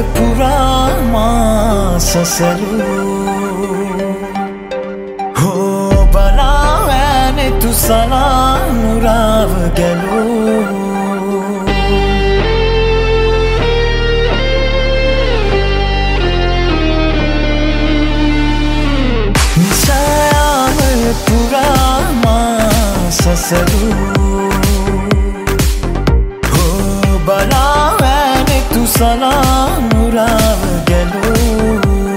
පුරාමා සසරු හෝ බලාවෑනෙ තුසලා නුරාව ගැලූ නිසායාම පුරාමා සසරු හෝ බලාවෑනෙ තුසලා නුරාව ගැලූ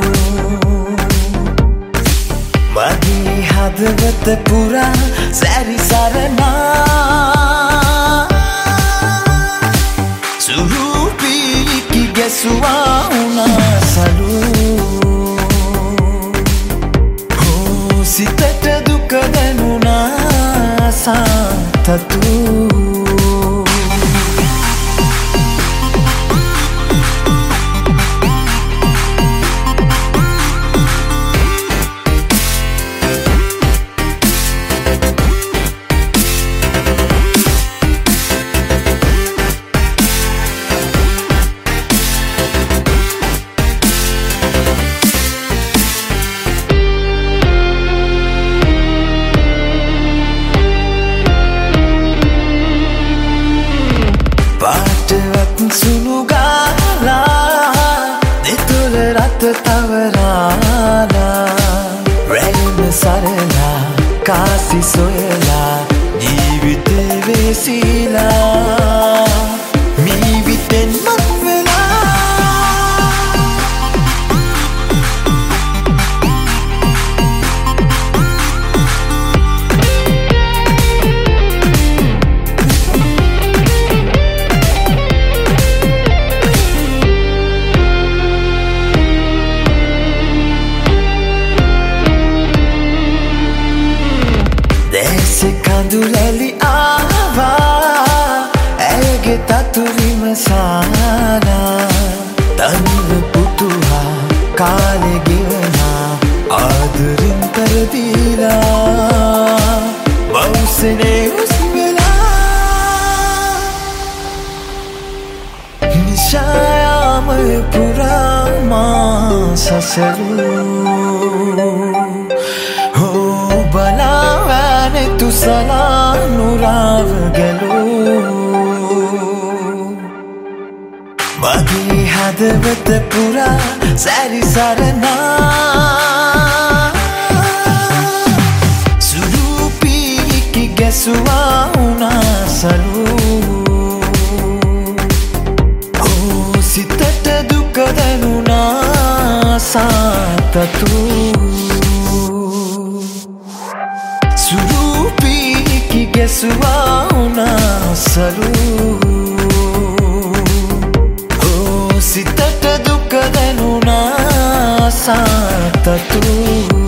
මගේ හදවත පුරා සැරිසරනා සුරූපීකි ගැසුවා උනාසලු හෝ සිතට දුක දැනුනා සාතතු සුනුගාලා දෙතුල රත තවරාලා රැල්ම සරලා කාසි සොයලා ජීවිතේ වෙසිලා මීවිතෙන් මත්වෙලා කඳුලැලි ආවා ඇයගේ තතුරිම සාලා තනිව පුතුහා කාලෙ ගෙවනා ආදරින් පෙරදීලා මවුසනේ උස්වෙලා නිශායාම පුරාමා සසරු හෝ බලාවෑනෙ තුසලා නුරාව ගැලූ මගේ හදවත පුරා සැරිසරනා සුරූපීකි ගැසුවා උනාසලු හෝ සිතට දුක දැනුනා සාතතු සුරූපීකි ගැසුවා උනාසලු හෝ සිතට දුක දැනුනා සාතතු